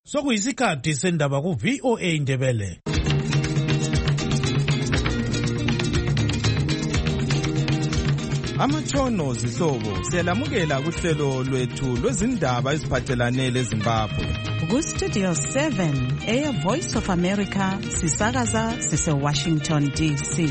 Sokuyisikhathi sendaba ku VOA Indebele. Amatshono zihlobo siyalamukela kuhlelo lwethu lwezindaba eziphathelane leZimbabwe. Ku Studio 7 Air Voice of America sisakaza sise Washington DC.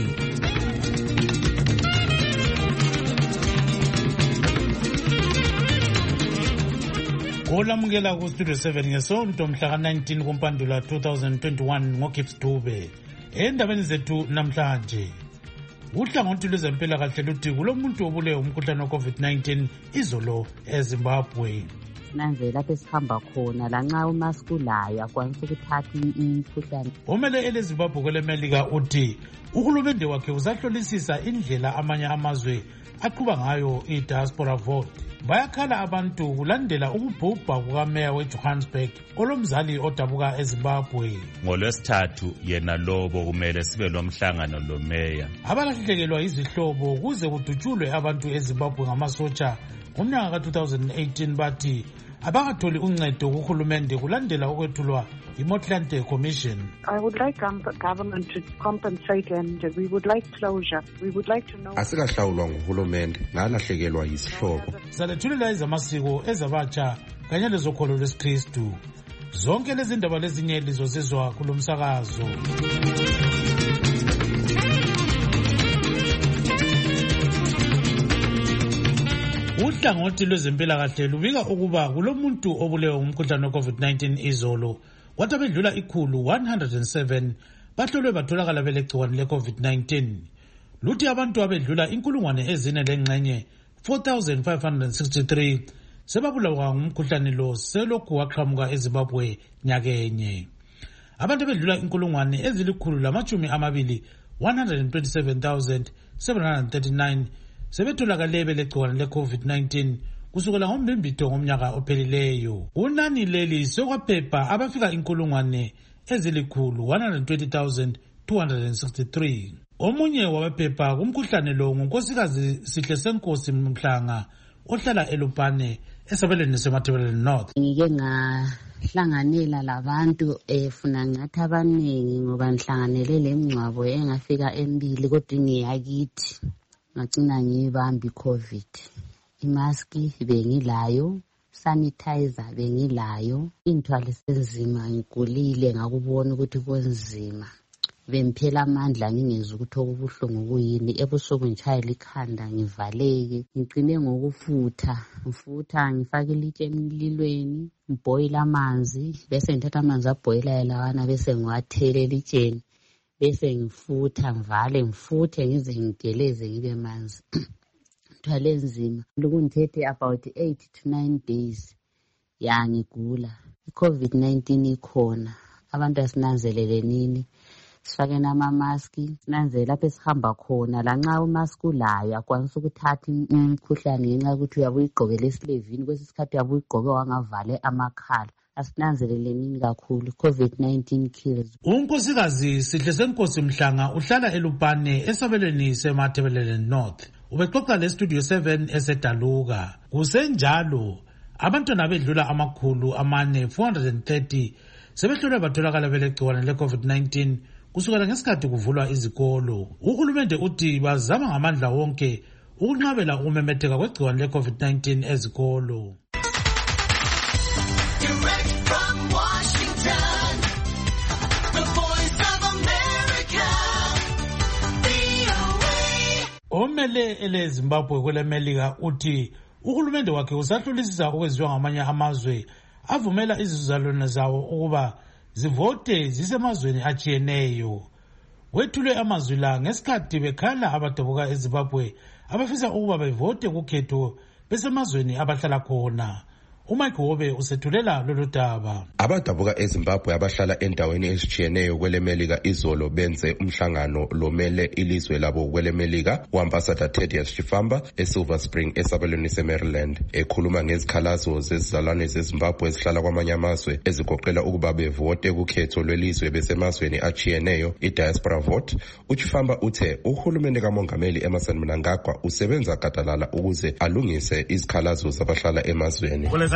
Olamukela ku Studio 7 ngesonto mhla ka-19 kuMpandula 2021 ngoGibbs Dube. Endabeni zethu namhlanje, uhlangothi lwezempilakahle luthi kulomuntu obulewe umkhuhlane we-COVID-19 izolo eZimbabwe. Nanze lapho esihamba khona lanxa umask ulayo akwanisa ukuthatha imikhuhlane. Omele eleZimbabwe kwelemelika uthi uhulumende wakhe uzahlolisisa indlela amanye amazwe aqhuba ngayo i-diaspora vote. Bayakhala abantu kulandela ukubhubha kukameya weJohannesburg olomzali odabuka eZimbabwe. NgoLwesithathu yena lobo kumele sibe lomhlangano lomeya. Abalahlekelwa izihlobo kuze kudutshulwe abantu eZimbabwe ngamasotsha ngomnyaka ka-2018 bathi abakatholi uncedo kuhulumende kulandela ukwethulwa iMotlanthe Commission. I would like government to compensate and we would like closure. We would like to know. Asikahlawulwa nguhulumende ngalahlekelwa yisihlobo. Salethulela izamasiko ezabatsha kanye lezokholo lwesikristu. Zonke lezi ndaba lezinye lizozizwa kulomsakazo. Uhlangothi lwezempilakahle lubika ukuba kulomuntu obulewe umkhuhlane we-COVID-19 izolo. Kwathi abedlula 107 bahlolwe batholakala belegciwane le-COVID-19. Luthi abantu abedlula 4,563 sebabulawa ngumkhuhlane lo selokhu waqhamuka eZimbabwe nyakenye. Abantu abedlula 127,739 sebetholakale belegciwane le-COVID-19 kusukela ngoMbimbido ngomnyaka ophelileyo. Unani leli sokwaphepha abafika 120,263. Omunye wabaphepha kumkhuhlane lo ngunkosikazi Sihle Senkosi Mhlanga ohlala eLupane esabelweni seMatabeleland North. Ngike ngahlanganela labantu funa ngathi abaningi ngoba ngihlanganele lemngcwabo engafika embili kodwa ngiyakithi ngacina ngibambi COVID. Imaski bengilayo, sanitizer bengilayo, inthwalo senzima ngigulile ngakubona ukuthi konzima. Bemphela amandla ngingezwe ukuthi okubuhlungu kuyini, ebusuku ngitshayela ikhanda ngivaleke, ngicine ngokufutha, ngifake ilitshe emlilweni, ngibhoyile amanzi, bese ngithatha amanzi abhoyilayo lawana bese ngiwathela elitsheni, bese ngifutha ngivale ngifuthe ngize ngigeleze ngibe manzi. Thwale nzima lokungithethe about 8 to 9 days ngigula. I-COVID-19 ikhona, abantu asinanzeleleni, sifake nama-maski, sinanzele lapho esihamba khona lanxa umask ulayo akwanisa ukuthatha imikhuhlane ngenxa yokuthi uyabe uyigqokele esilevini, kwesinye isikhathi uyabe uyigqoke wangavale amakhala. Asinanzeleleni kakhulu, COVID-19 kills. Unkosikazi Sihle Senkosi Mhlanga uhlala eLupane esabelweni seMatabeleland North. Ubexoxa leStudio 7 eseDaluka. Kusenjalo abantwana abedlula 430 sebehlolwe batholakala belegciwane le-COVID-19 kusukela ngesikhathi kuvulwa izikolo. Uhulumende uthi bazama ngamandla wonke ukunqabela ukumemetheka kwegciwane le-COVID-19 ezikolo. Omele eleZimbabwe kwelemelika uthi uhulumende wakhe usahlolisisa okwenziwa ngamanye amazwe avumela izizalwane zawo ukuba zivote zisemazweni atshiyeneyo. Wethule amazwi la ngesikhathi bekhala abadabuka eZimbabwe abafisa ukuba bevote kukhetho besemazweni abahlala khona. uMike Hobe usethulela lolu daba. Abadabuka eZimbabwe abahlala endaweni ezitshiyeneyo kwelemelika izolo benze umhlangano lomele ilizwe labo kwelemelika uAmbassador Thaddeus Chifamba eSilver Spring esabelweni seMaryland, ekhuluma ngezikhalazo zezizalwane zeZimbabwe ezihlala kwamanye amazwe ezigoqela ukuba bevote kukhetho lwelizwe besemazweni atshiyeneyo, i-diaspora vote. uChifamba uthe uhulumende kaMongameli Emmerson Mnangagwa usebenza gadalala ukuze alungise izikhalazo zabahlala emazweni.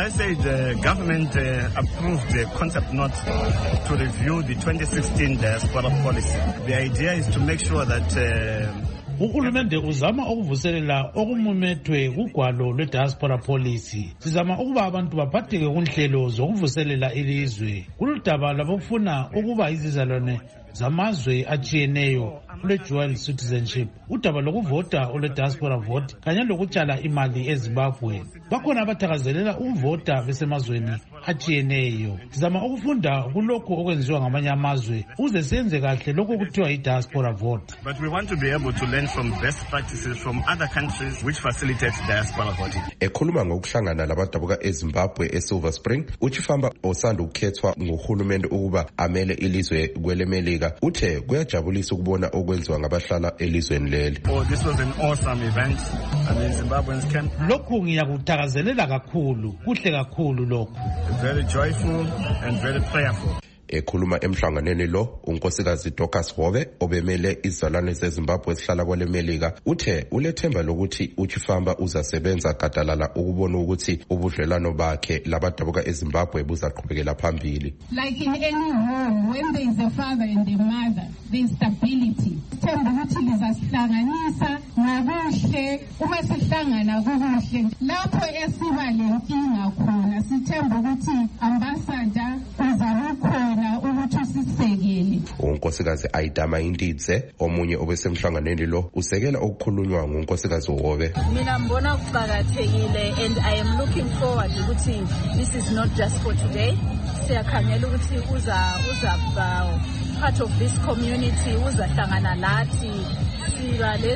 I said, the government approved the concept note to review the 2016 diaspora policy. The idea is to make sure that uhulumende uzama ukuvuselela okumumethwe kugwalo lwe-diaspora policy. Sizama ukuba abantu baphatheke kunhlelo zokuvuselela ilizwe. Kuludaba labofuna ukuba izizalwane zamazwe atshiyeneyo kule-dual citizenship, udaba lokuvota olwe-diaspora vote kanye lokutshala imali eZimbabwe. Bakhona abathakazelela ukuvota besemazweni atshiyeneyo. Sizama ukufunda kulokho okwenziwa ngamanye amazwe ukuze senze kahle lokho kuthiwa yi-diaspora vote. But we want to be able to learn from best practices from other countries which facilitate diaspora voting. Ekhuluma ngokuhlangana labadabuka eZimbabwe eSilver Spring, uChifamba osanda ukukhethwa ngohulumende ukuba amele ilizwe kwelemelika uthe kuyajabulisa ukubona okwenziwa ngabahlala elizweni leli. Oh, this was an awesome event. I mean, Zimbabweans came. Lokhu ngiyakuthakazelela kakhulu, kuhle kakhulu lokhu. Very joyful and very prayerful. Ekhuluma emhlanganweni lo unkosikazi Dorcas Hove obemele izalwane zeZimbabwe esihlala kwelemelika uthe ulethemba lokuthi uChifamba uzasebenza gadalala ukubona ukuthi ubudlelwano bakhe labadabuka eZimbabwe buzaqhubekela phambili. Like in any home, when there is a father and a mother, there is stability. Themba ukuthi lizasihlanganisa ngokuhle, uma sihlangana kuhle lapho esiba lenkinga khona sithemba ukuthi ambassador uzakukhona unkosikazi Aidama Indidze omunye obesemhlanganweni lo usekela okukhulunywa ngunkosikazi Hove. Mina mbona kuqhakathekile and I am looking forward ukuthi this is not just for today. Siyakhangela ukuthi uza part of this community uzahlangana lathi. We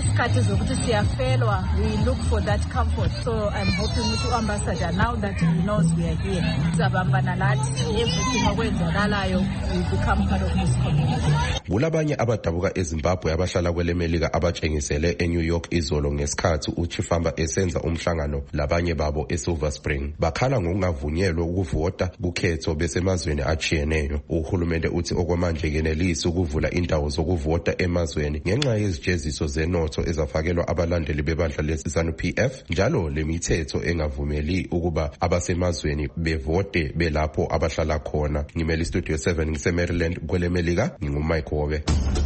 look for that comfort. So I'm hoping with Ambassador, now that he knows we are here, everything will become part of this community. Kulabanye abadabuka eZimbabwe abahlala kwelemelika abatshengisele eNew York izolo ngesikhathi uChifamba esenza umhlangano labanye babo eSilver Spring. Bakhala ngokungavunyelwa ukuvota kukhetho besemazweni atshiyeneyo. Uhulumende uthi okwamanje kenelisi ukuvula indawo zokuvota emazweni ngenxa yezijeziso zenotho ezafakelwa abalandeli bebandla leZANU-PF njalo lemithetho engavumeli ukuba abasemazweni bevote belapho abahlala khona. Ngimeli Studio 7 ngiseMaryland kwelemelika ngingumike Hove.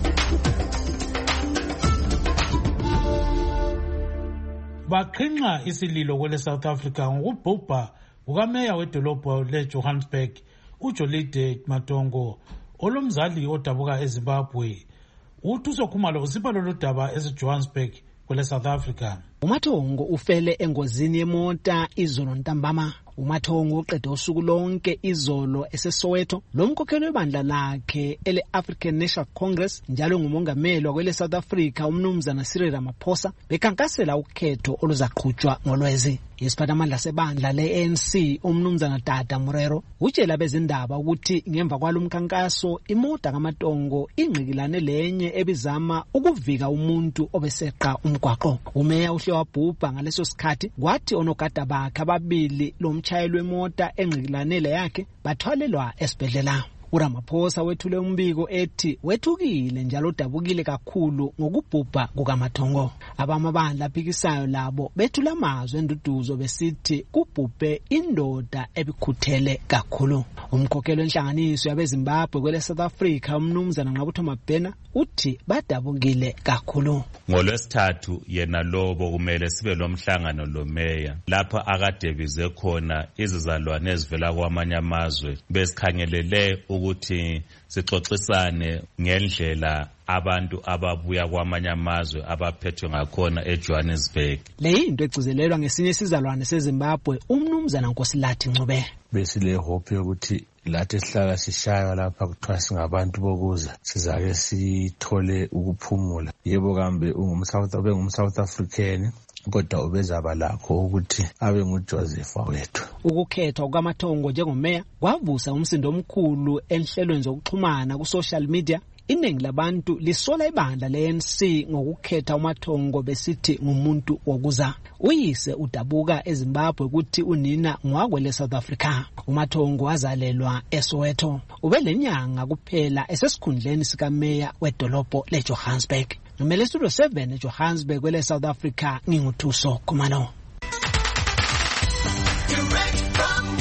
Baqhinqa isililo kwele South Africa ngokubhubha kukameya wedolobho leJohannesburg uJolide Matongo olomzali odabuka eZimbabwe. Uthuso Khumalo usipha lolu daba eseJohannesburg kwele South Africa. uMathongo ufele engozini yemota izolo ntambama. uMathongo uqede usuku lonke izolo eseSoweto. Lo mkhokheli webandla lakhe ele African National Congress njalo ngumongameli wakwele South Africa umnumzana Cyril Ramaphosa bekhankasela ukhetho oluzaqhutshwa ngolwezi. Isiphathamandla sebandla le-ANC umnumzana Tata Murero utshela bezindaba ukuthi ngemva kwalo mkhankaso imota kaMatongo ingqikilane lenye ebizama ukuvika umuntu obeseqa umgwaqo. Umeya uhle wabhubha ngaleso sikhathi kwathi onogada bakhe ababili lo mtshayeli wemota engqikilanele yakhe bathwalelwa esibhedlela. uRamaphosa wethule umbiko ethi wethukile njalo dabukile kakhulu ngokubhubha kukaMatongo. Abamabandla aphikisayo labo bethula amazwi enduduzo besithi kubhubhe indoda ebikhuthele kakhulu. Umkhokheli wenhlanganiso yabeZimbabwe kwele South Africa umnumzana Ngqabutho Mabhena uthi badabukile kakhulu. NgoLwesithathu yena lobo kumele sibe lomhlangano lomeya lapha akade bize khona izizalwane ezivela kwamanye amazwe besikhangelele ukuthi sixoxisane ngendlela abantu ababuya kwamanye amazwe abaphethwe ngakhona eJohannesburg. Le into egcizelelwa ngesinye isizalwane seZimbabwe umnumzana Nkosilathi Ncube. Besile hope yokuthi lathi esihlala sishaywa lapha kuthiwa singabantu bokuza sizake sithole ukuphumula. Yebo kambe ungumSouth African kodwa ubezaba lakho ukuthi abe nguJoseph wethu. Ukukhethwa kukaMatongo njengomeya kwavusa umsindo omkhulu enhlelweni zokuxhumana ku social media. Iningi labantu lisola ibandla le-ANC ngokukhetha uMatongo besithi ngumuntu wokuza. Uyise udabuka eZimbabwe ukuthi unina ngwakwele South Africa. uMatongo wazalelwa eSoweto. Ubelenyanga kuphela esesikhundleni sikameya wedolobho leJohannesburg. Ngimele Studio 7 eJohannesburg kwele South Africa nginguthuso Khumalo. Direct from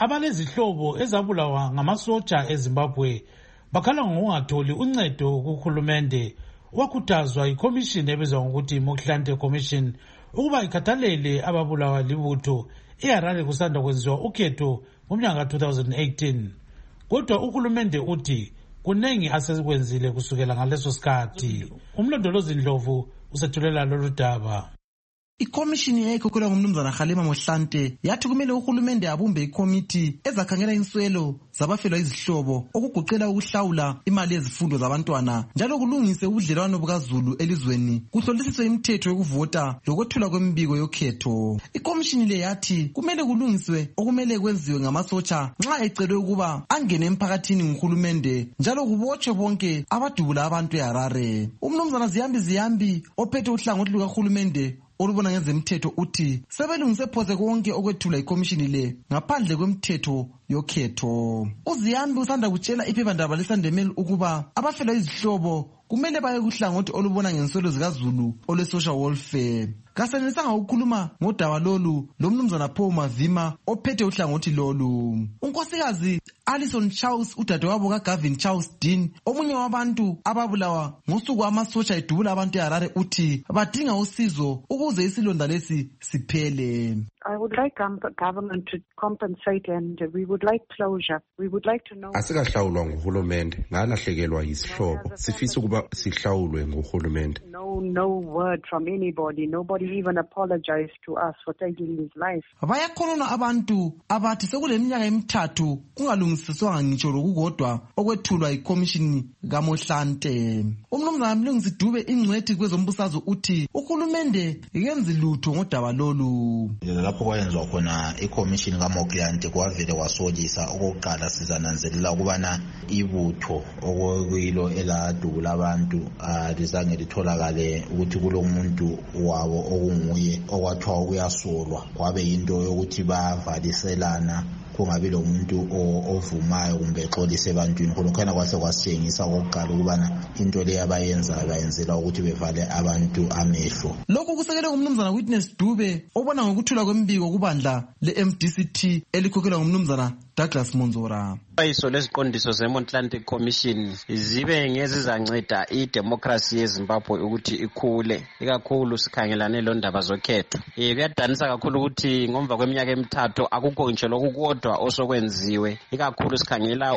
abalezihlobo ezabulawa ngamasotsha eZimbabwe bakhala ngokungatholi uncedo kuhulumende wakhuthazwa ikomishini ebizwa ngokuthi Motlanthe Commission ukuba ikhathalele ababulawa libutho eHarare kusanda kwenziwa ukhetho ngomnyaka 2018. Kodwa uhulumende uthi kunengi asekwenzile kusukela ngaleso sikhathi. Umlondolozi Ndlovu usethulela lolu daba. Ikomishini eyayikhokelwa ngumnumzana Kgalema Motlanthe yathi kumele uhulumende abumbe ikomiti ezakhangela inswelo zabafelwa izihlobo okugoqela ukuhlawula imali yezifundo zabantwana njalo kulungise ubudlelwano bukaZulu elizweni kuhlolisiswe imithetho yokuvota lokwethula kwemibiko yokhetho. Ikomishini le yathi kumele kulungiswe okumele kwenziwe ngamasotsha nxa ecelwe ukuba angene emphakathini nguhulumende njalo kubotshwe bonke abadubula abantu eHarare. Umnumzana Ziyambi ophethe uhlangothi lukahulumende olubona ngezemthetho uthi sebelungise phose konke okwethula ikomishini le ngaphandle kwemthetho yokhetho. Uziyambi usanda kutshela iphephandaba leSandemel ukuba abafelwa izihlobo kumele baye kuhlangothi olubona ngenswelo zikaZulu olwe-social welfare. Kasenelisanga ukukhuluma ngodaba lolu lomnumzana Paul Mavima ophethe uhlangothi lolu. Unkosikazi Alison Charles udadewabo kaGavin Charles Dean omunye wabantu ababulawa ngosuku amasotsha edubula abantu eHarare uthi badinga usizo ukuze isilonda lesi siphele. I would like government to compensate and we would like closure. We would like to know. Asikahlawulwa nguhulumende ngalahlekelwa yisihlobo. Sifisa ukuba sihlawulwe nguhulumende. No word from anybody. Nobody even apologized to us for taking his life. Bayakhonona abantu abathi sekuleminyaka emithathu kungalungisiswanga ngitsho lokukodwa okwethulwa ikomishini kaMotlanthe. Umnumzana Mlungisi Dube ingcwethi kwezombusazwe uthi uhulumende yenze lutho ngodaba lolu. Lapho kwayenziwa khona ikomishini kaMotlanthe kwavele kwasolisa okokuqala sizananzelela ukubana ibutho okuyilo eladubula abantu lizange litholakale ukuthi kulomuntu wabo okunguye okwathiwa uyasolwa kwabe yinto yokuthi bavaliselana kungabi lo muntu ovumayo kumbe exolise ebantwini khona kwase kwasitshengisa okokuqala ukubana into le abayenzayo bayenzela ukuthi bevale abantu amehlo. Lokhu kusekelwe ngumnumzana Witness Dube obona ngokuthula kwemibiko kubandla le-MDCT elikhokhelwa ngumnumzana Douglas Monzora. Iso leziqondiso zeMotlanthe Commission zibe ngezizanceda idemocracy yeZimbabwe ukuthi ikhule ikakhulu sikhangelane londaba zokhetho. Kuyadanisa kakhulu ukuthi ngomva kweminyaka emithathu akukho nje lokukodwa osokwenziwe ikakhulu sikhangela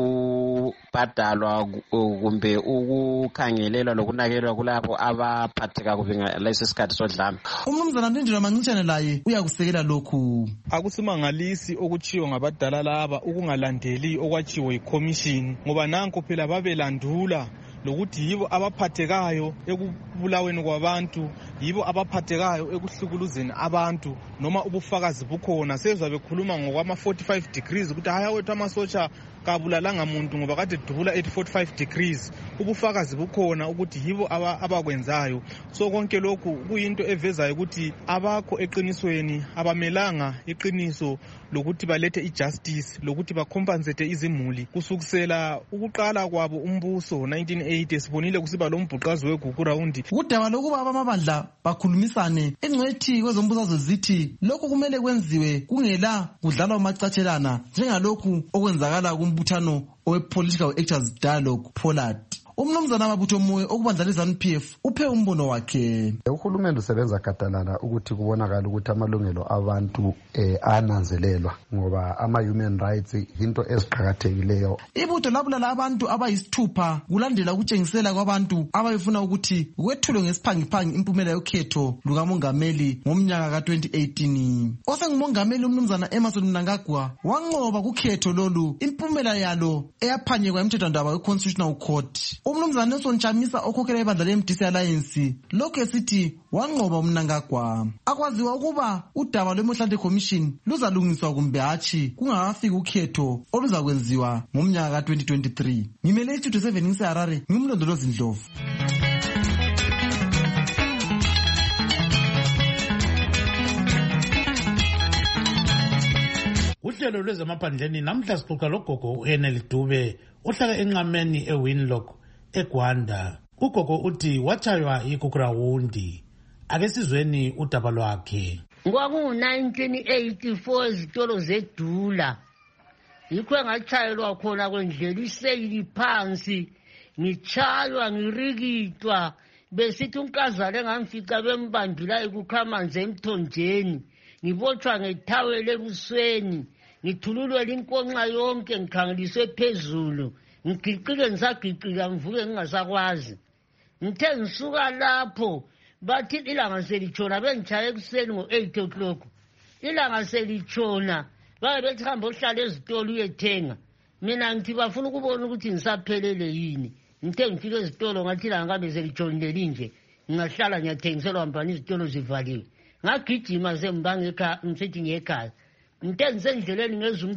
ukubhadalwa kumbe ukukhangelelwa lokunakelwa kulabo abaphatheka kubi ngalesi sikhathi sodlame. Umnumzana Ndindwa Mancishane laye uyakusekela lokhu. Akusimangalisi okuchiyo ngabadala laba ukungalandeli okwachiwo ikomishini ngoba nanko phela babelandula lokuthi yibo abaphathekayo ekubulaweni kwabantu, yibo abaphathekayo ekuhlukuluzeni abantu noma ubufakazi bukhona. Sezwa bekhuluma ngokwama 45 degrees ukuthi haya wethu amasotsha kabulalanga muntu ngoba kade dubula 45 degrees. Ubufakazi bukhona ukuthi yibo abakwenzayo. So konke lokhu kuyinto evezayo ukuthi abakho eqinisweni abamelanga iqiniso lokuthi balethe ijustice lokuthi bacompensate izimuli kusukisela ukuqala kwabo umbuso 1980 sibonile kusiba lo mbhuqazi wegugu round. Kudaba lokuba abamabandla bakhulumisane engcwethi kwezombusazwe zithi lokhu kumele kwenziwe kungela kudlalwa umacatshelana njengalokhu okwenzakala kumbuthano owe-Political Actors Dialogue Pollard. Umnumzana Mabutho Moyo okubandla leZANU-PF uphe umbono wakhe. Uhulumende usebenza gadalala ukuthi kubonakala ukuthi amalungelo abantu ananzelelwa ngoba ama-human rights into eziqakathekileyo. Ibutho labulala abantu abayisithupha kulandela ukutshengisela kwabantu abayefuna ukuthi kwethulwe ngesiphangiphangi impumela yokhetho lukamongameli ngomnyaka ka-2018. Osengumongameli umnumzana Emmerson Mnangagwa wanqoba kukhetho lolu impumela yalo eyaphanyekwa emthethwandaba we-Constitutional Court. Umnumzana Nelson Chamisa okhokhela ibandla le-MDC Alliance lokhu esithi wanqoba uMnangagwa. Akwaziwa ukuba udaba lweMotlanthe Commission luzalungiswa kumbe hatshi kungakafiki ukhetho oluzakwenziwa ngomnyaka ka-2023. Ngimele iStudio 7 ngiseHarare ngimlondolozi Ndlovu. Uhlelo lwezamaphandleni namhla sixoxa logogo uEnel Dube ohlala enqameni eWinlock eGwanda. Ugogo uthi wachaywa ikukurawundi. Ake sizweni udaba lwakhe. Kwakungu-1984 izitolo zedula yikho engachayelwa khona kwendlela iseyili phansi ngitshaywa ngirikitwa besithi unkazana engamfica bembandulayo kukho amanzi emthonjeni ngibotshwa ngethawele ebusweni ngithululelwe inkonxa yonke ngikhangeliswe phezulu ngigiqike ngisagiqika ngivuke ngingasakwazi ngithe ngisuka lapho bathi ilanga selitshona bengichaye ekuseni ngo-8 o'clock ilanga selitshona baye bethi hamba ohlala ezitolo uyethenga mina ngithi bafuna ukubona ukuthi ngisaphelele yini ngithe ngifike ezitolo ngathi ilanga kambe selitshonile linje ngingahlala ngiyathengiselwa mbani izitolo zivaliwe ngagijima sembanga ekhaya ngisithi ngekhaya ngithe ngisendleleni ngeza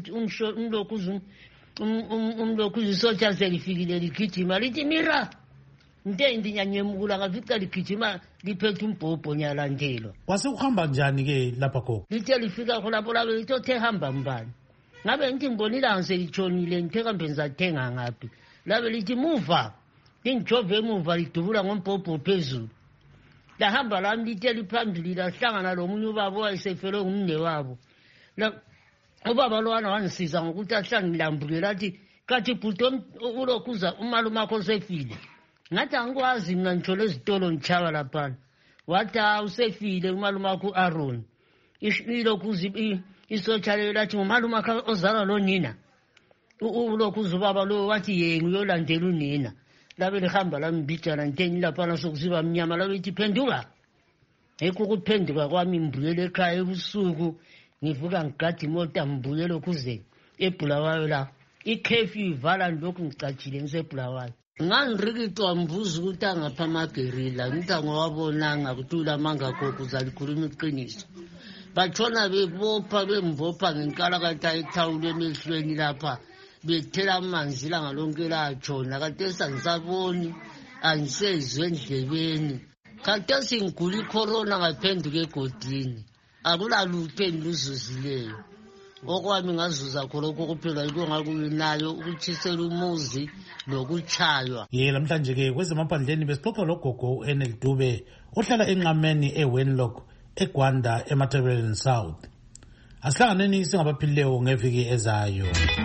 umlokhuzi isotsha selifikile ligijima lithi mira ngithe ndinyanyemukula ngafica ligijima liphethe umbhobho nyalandelwa. Kwasekuhamba njani-ke lapha khona? Lithe lifika khonapho labe lithi othe hamba mbani ngabe ngithi ngibona ilanga selitshonile ngithe kambe ngizathenga ngaphi labe lithi muva ngijove emuva lidubula ngombhobho phezulu lahamba lami lithe liphambili lahlangana lomunye ubaba owayesefelwe ngumne wabo ubaba lowana wangisiza ngokuthi ahlangilambule lathi kathi bhuti ulokhuza umalume akho sefile ngathi angikwazi mina ngitshole ezitolo ngitshaba laphana wathi usefile umalume akho Aaron ilokhuzi isotsha leyo lathi umalume akho ozalwa lo nina ulokhuza ubaba lo wathi yena uyolandela unina labe lihamba lambijana ngitheni laphana sokusiba mnyama labe lithi phenduka yikho ukuphenduka kwami mbuyele ekhaya ebusuku ngivuka ngigada imota mbuyele kuze eBulawayo la ikhefi ivala lokhu ngicatshile ngisebulawayo ngangirikitwa mbuzo ukuthi angapha amagerila ngithi angawabonanga ukuthi ulamanga khokho uzalikhuluma iqiniso batshona bebopha bembopha ngenkalakatha ethawule emehlweni lapha bethela amanzi ilanga lonke latshona khathesi angisaboni angisezwe endlebeni khathesi ngigula icorona ngaphenduka egodini akulalutho endiluzuzileyo okwami ngazuza khonokho kuphela yikho ngakuyinayo ukuthisela umuzi nokutshaywa. Namhlanje-ke kwezemaphandleni besixoxa logogo u-Enel Dube ohlala enqameni eWenlock eGwanda eMatabeleland South. Asihlanganeni singabaphilileyo ngeviki ezayo.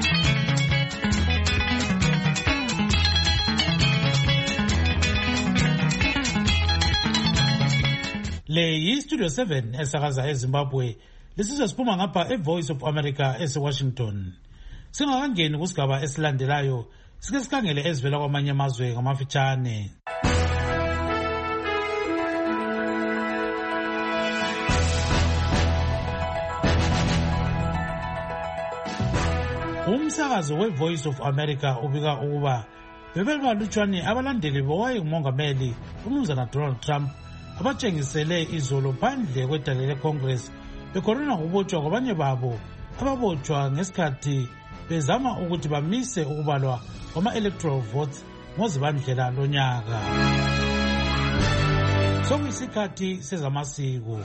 Le yi-Studio 7 esakaza eZimbabwe lisizwe siphuma ngapha eVoice of America eseWashington. Singakangeni kusigaba esilandelayo sike sikhangele ezivela kwamanye amazwe ngamafitshane. Umsakazo weVoice of America ubika ukuba bebebalutshwane abalandeli bowayengumongameli uMnumzana Donald Trump abatshengisele izolo phandle kwedale leCongress bekhonona ukubotshwa kwabanye babo ababotshwa ngesikhathi bezama ukuthi bamise ukubalwa kwama-electoral votes ngoZibandlela lonyaka. Sokuyisikhathi sezamasiko.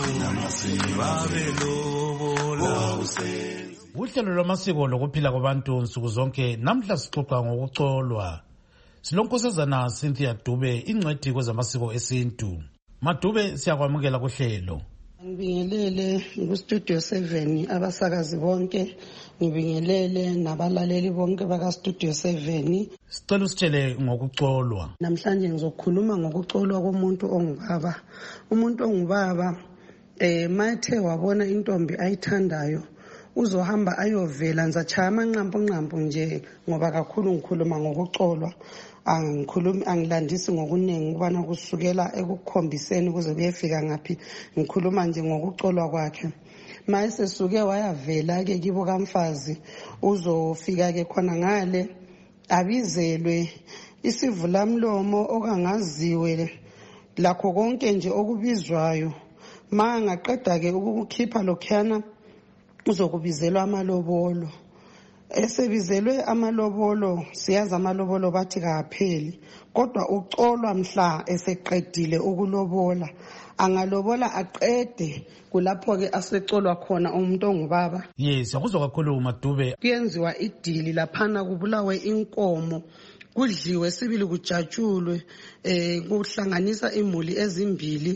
Uhlelo lwamasiko lokuphila kwabantu nsuku zonke namhla sixoxa ngokucolwa. Silonkosazana Cynthia Dube ingcwethi kwezamasiko esintu. Madube siyakwamukela kuhlelo. Ngibingelele ku-Studio 7 abasakazi bonke, ngibingelele nabalaleli bonke baka-Studio 7. Sicela usitshele ngokucolwa. Namhlanje ngizokhuluma ngokucolwa komuntu ongubaba. Umuntu ongubaba mathe wabona intombi ayithandayo uzohamba ayovela nzachaya amanqampu nje ngoba kakhulu ngikhuluma ngokucolwa. Angilandisi ngokuningi ukubana kusukela ekukhombiseni kuze kuyefika ngaphi, ngikhuluma nje ngokucolwa kwakhe. Mayese suke wayavela ke kibo kamfazi uzofika ke khona ngale abizelwe isivulamlomo okangaziwe lakho konke nje okubizwayo. Mangaqeda ke ukukhipha lokhana uzokubizelwa amalobolo. Esebizelwe amalobolo, siyazi amalobolo bathi kapheli, kodwa ucolwa mhla eseqedile ukulobola. Angalobola aqede kulapho ke asecolwa khona umuntu ongubaba. Yes, akuzwa kakhulu Madube. Kuyenziwa idili laphana kubulawe inkomo, kudliwe sibili kujatshulwe, kuhlanganisa imuli ezimbili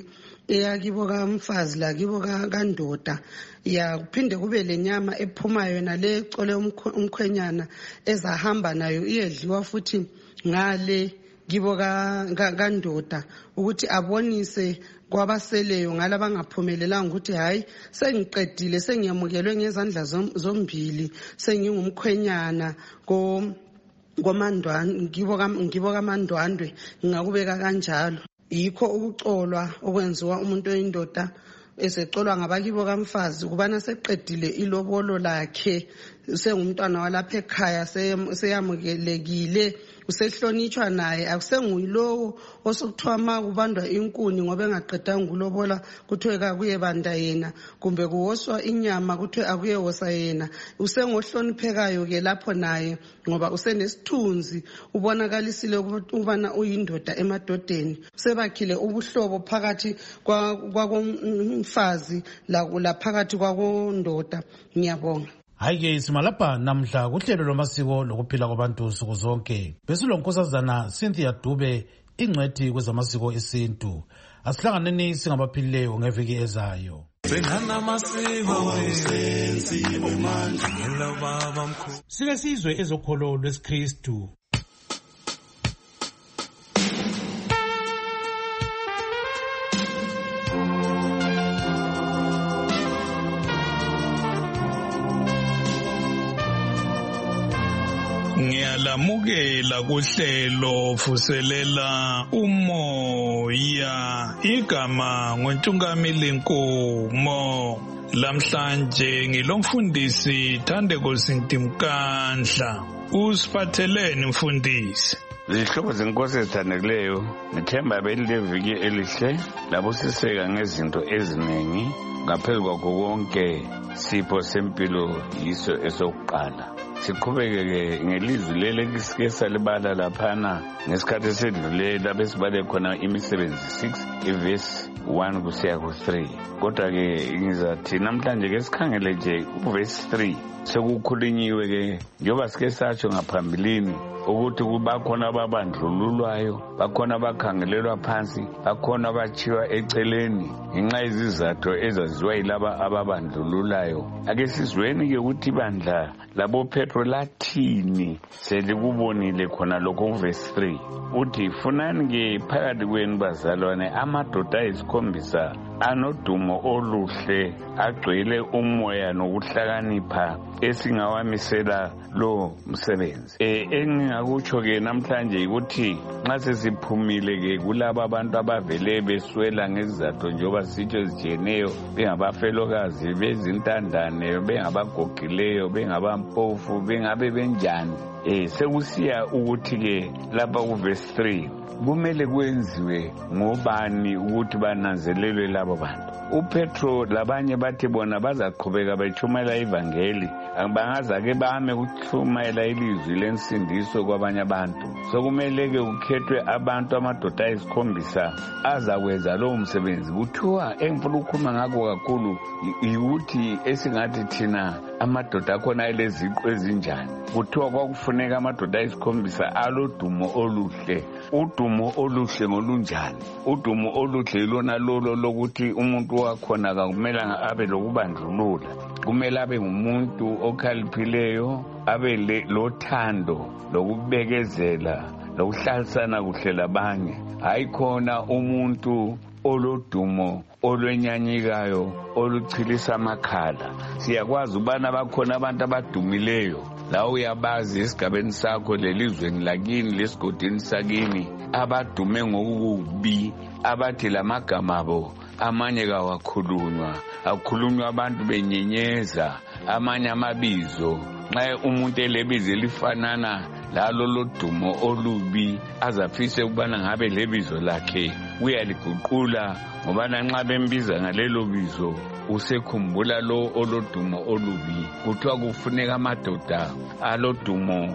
eyakibo kamfazi lakibo kandoda ya kuphinde kube lenyama ephumayo yona le ecole umkhwenyana ezahamba nayo iyedliwa futhi ngale kibo kandoda ukuthi abonise kwabaseleyo ngalaba ngaphumelelanga ukuthi hayi sengiqedile sengiyamukelwe ngezandla zombili sengingumkhwenyana komandwandwe ngibo kamandwandwe ngakubeka kanjalo. Yikho ukucolwa okwenziwa umuntu oyindoda esecolwa ngabakibo kamfazi kubana seqedile ilobolo lakhe sengumntwana walapha ekhaya seyamukelekile usehlonitshwa naye akusenguyilowo osukuthiwa ma kubandwa inkuni ngoba engaqedanga ulobola kuthiwe kakuye banda yena kumbe kuwoswa inyama kuthiwe akuye wosa yena. Usengohloniphekayo ke lapho naye ngoba usenesithunzi ubonakalisile ukubana uyindoda emadodeni. Sebakhile ubuhlobo phakathi kwakomfazi laphakathi kwakondoda. Ngiyabonga. Hayi-ke simalapha namhla kuhlelo lwamasiko lokuphila kwabantu nsuku zonke. Besilonkosazana Cynthia Dube, ingcwethi kwezamasiko esintu. Asihlanganeni singabaphilileyo ngeviki ezayo. Sike sizwe ezokholo lwesiKristu. Ngiyalamukela kuhlelo vuselela umoya igama ngoNtungamili Nkomo. Lamhlanje ngilomfundisi Thandeko Sintimkandla. Usiphatheleni mfundisi? Zihlobo zenkosi ezithandekayo, ngithemba beliviki elihle lapho siseka ngezinto eziningi ngaphezu kwakho konke sipho sempilo yiso esokuqala. Siqhubeke ngelizwi leli sike salibala laphana ngesikhathi esedlule lapho sibale khona imisebenzi 6 ivesi 1 kusiya ku3. Kodwa ke ngizathi namhlanje ke sikhangele nje uvesi 3 sekukhulunyiwe ke njoba sike satsho ngaphambilini ukuthi kubakhona ababandlululwayo, bakhona abakhangelelwa phansi, bakhona abachiwa eceleni ngenxa yezizathu ezaziwa yilaba ababandlululayo. Ake sizweni ke ukuthi bandla labo Petro lathini selikubonile khona lokho uvesi 3 uthi funani ke phakathi kwenu bazalwane amadoda ayisikhombisa anodumo oluhle agcwele umoya nokuhlakanipha esingawamisela lo msebenzi. Engingakutsho ke namhlanje ukuthi nxa sesiphumile ke kulabo abantu abavele beswela ngezizathu njengoba sitsho ezijiyeneyo, bengabafelokazi, bezintandane, bengabagoqileyo, bengabampofu, bengabe benjani. Sekusiya ukuthi ke lapha kuvesi 3 kumele kwenziwe ngobani ukuthi bananzelelwe labo bantu. uPetro labanye bathi bona bazaqhubeka bechumela ivangeli, bangazake bame ukuchumayela ilizwi lensindiso kwabanye abantu. Sokumele ke ukhethwe abantu amadoda ayisikhombisa azakwenza lowo msebenzi. Kuthiwa engifuna ukukhuluma ngakho kakhulu ukuthi esingathi thina amadoda akhona eleziqu ezinjani. Kuthiwa kwakufuneka amadoda ayisikhombisa alodumo oluhle. Udumo oluhle ngolunjani? Udumo oluhle lona lolo lokuthi umuntu wakhona akumelanga abe lokubandlulula. Kumele abe ngumuntu okhaliphileyo, abe lothando, lokubekezela, lokuhlalisana kuhle labanye. Hayi khona umuntu olodumo olwenyanyikayo oluchilisa amakhala. Siyakwazi ubana bakhona abantu abadumileyo la uyabazi esigabeni sakho lelizweni lakini lesigodini sakini abadume ngokubi, abathi lamagama abo amanye kawakhulunywa, akhulunywa abantu benyenyeza amanye amabizo. Nxa umuntu elebizo elifanana lalo lodumo olubi azafise ukubana ngabe lebizo lakhe uyaliguqula, ngoba nxa bembiza ngalelo bizo usekhumbula lo olodumo olubi. Kuthiwa kufuneka amadoda alodumo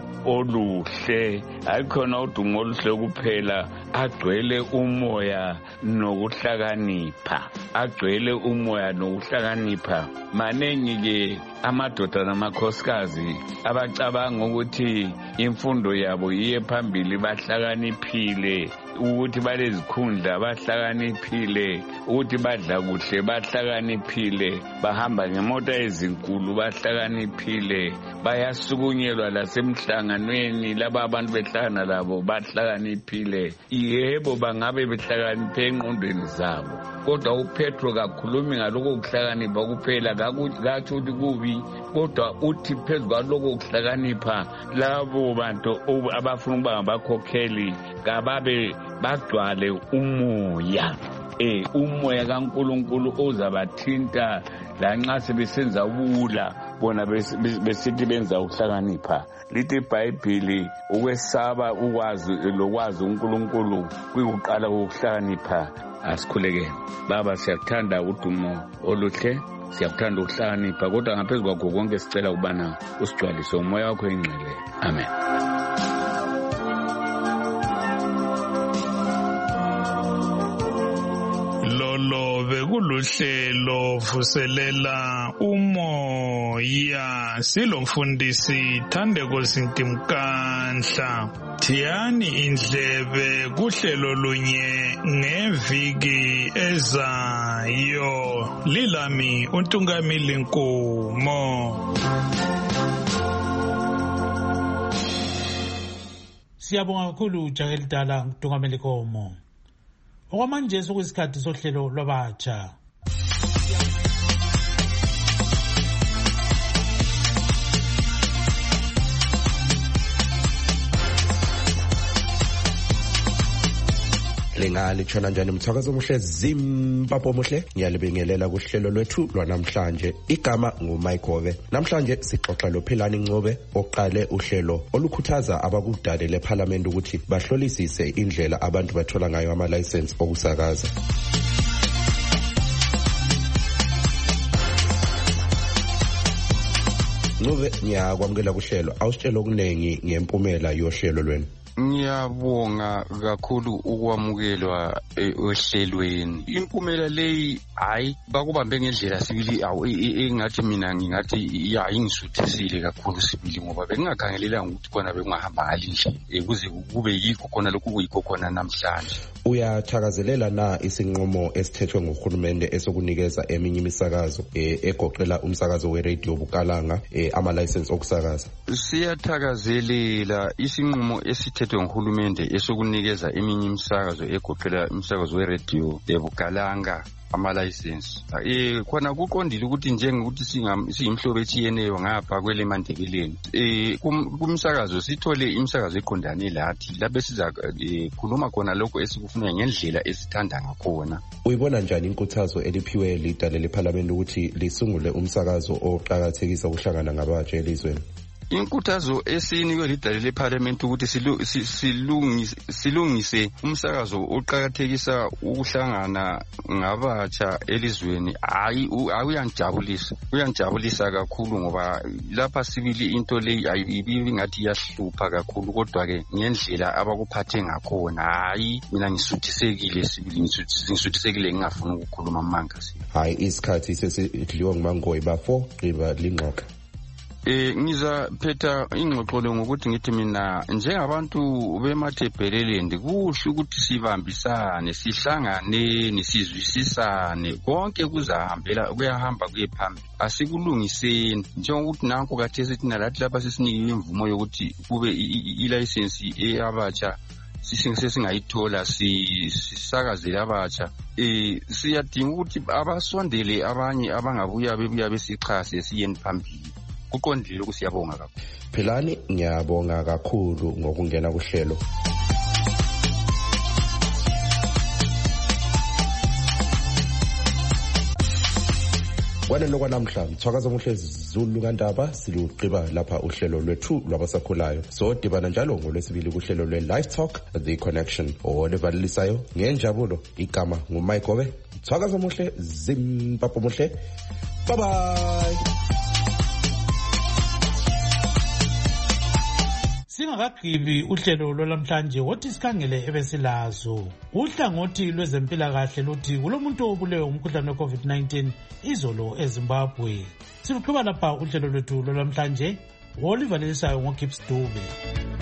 oluhle, ayikhona udumo oluhle kuphela, agcwele umoya nokuhlakanipha, agcwele umoya nokuhlakanipha. Manengi ke amadoda namakhosikazi abacabanga ukuthi imfundo yabo iye phambili bahlakaniphile ukuthi balezikhundla bahlakaniphile, ukuthi badla kuhle bahlakaniphile, bahamba ngemota ezinkulu bahlakaniphile, bayasukunyelwa lasemhlanganweni laba abantu behlangana labo bahlakaniphile. Yebo bangabe behlakaniphe engqondweni zabo, kodwa uPetro kakhulumi ngalokho kuhlakanipha kuphela, kathi ukuthi kubi, kodwa uthi phezu kwalokho kuhlakanipha labo bantu abafuna ukuba ngabakhokheli kababe bagcwale umoya, umoya kaNkulunkulu ozabathinta lanxa sebesenza ubula bona besithi benza ukuhlakanipha. Lithi iBhayibheli ukwesaba lokwazi uNkulunkulu kuyikuqala kokuhlakanipha. Asikhulekeni baba, siyakuthanda udumo oluhle, siyakuthanda ukuhlakanipha, kodwa ngaphezu kwakho konke sicela ukubana usigcwalise umoya wakho engcwele. Amen. Lolo bekuluhlelo vuselela umoya, silomfundisi Thandeko Sintimkanhla. Thiyani indlebe kuhlelo lunye ngeviki ezayo. Lilami uNtungamili Nkomo. Siyabonga kakhulu Jakelidala Ntungamili Nkomo. Okwamanje sokuyisikhathi sohlelo lwabatsha. Lingalitshona njani mthakazo omuhle Zimbabwe omuhle, ngiyalibingelela kuhlelo lwethu lwanamhlanje. Igama nguMayikhove. Namhlanje sixoxa loPhilani Ncube oqale uhlelo olukhuthaza abakudale leParliament ukuthi bahlolisise indlela abantu bathola ngayo ama-license okusakaza. Ncube, ngiyakwamukela kuhlelo. Awusitshela okunengi ngempumela yohlelo lwenu. Ngiyabonga kakhulu ukwamukelwa ohlelweni. Impumela leyi hayi bakubambe ngendlela sibili engathi mina ngingathi ingisuthisile kakhulu sibili, ngoba bengingakhangelela ukuthi khona bekungahamba ngalindlela kuze kube yikho khona lokhu kuyikho khona namhlanje. Uyathakazelela na isinqumo esithethwe nguhulumende esokunikeza eminye imisakazo egoqela umsakazo weRadio Bukalanga ama-license okusakaza? Siyathakazelela isinqumo esithethwe nguhulumende esokunikeza eminye imisakazo egoqela umsakazo weRadio Bukalanga ama-license. Khona kuqondile ukuthi njengokuthi siyimhlobo etshiyeneyo ngapha kwele Mandebeleni, kumsakazo sithole imisakazo eqondane lathi lapho sizakhuluma khona lokho esikufuna ngendlela esithanda ngakhona. Uyibona njani inkuthazo eliphiwe lidale leParliament ukuthi lisungule umsakazo oqhakathekisa ukuhlangana ngabatsha elizweni? Inkuthazo esinikwe lidale leParliament ukuthi silungise umsakazo oqhakathekisa ukuhlangana ngabatsha elizweni uyanjabulisa kakhulu, ngoba lapha sibili into leyi ayibi ngathi yahlupha kakhulu, kodwa ke ngendlela abakuphathe ngakhona hayi mina ngisuthisekile sibili, ngisuthisekile ngingafuni ukukhuluma amanga. Hayi isikhathi sesidliwa ngumangoyi bafo qiba lingxoxa. Ngizaphetha ingxoxo le ngokuthi ngithi mina njengabantu beMathebhelelendi kuhle ukuthi sibambisane, sihlangane, sizwisisane, konke kuyahamba kuye phambili. Asikulungiseni njengokuthi nanku kathesi thina lathi lapha sesinikiwe imvumo yokuthi kube i-license eyabatsha sesingayithola sisakazele abatsha. Siyadinga ukuthi abasondele abanye abangabuya bebuya besichase siyeni phambili. Kuqondile ukusiyabonga kakhulu. Philani, ngiyabonga kakhulu ngokungena kuhlelo. Kwanelo kwanamhla mthwakazo omuhle Zulu kaNdaba siluqiba lapha uhlelo lwethu lwabasakhulayo. So dibana njalo ngolwesibili kuhlelo lwe-Live Talk The Connection olivalelisayo ngenjabulo. Igama nguMayikhove. Mthwakazo omuhle Zimbabwe omuhle. Bye bye. Singakagqibi uhlelo lwalamhlanje wothi sikhangele ebesilazo. Uhlangothi lwezempilakahle luthi kulomuntu obulewe umkhuhlane we-COVID-19 izolo eZimbabwe. Siluqhuba lapha uhlelo lwethu lwalamhlanje olivalelisayo ngoGibbs Dube.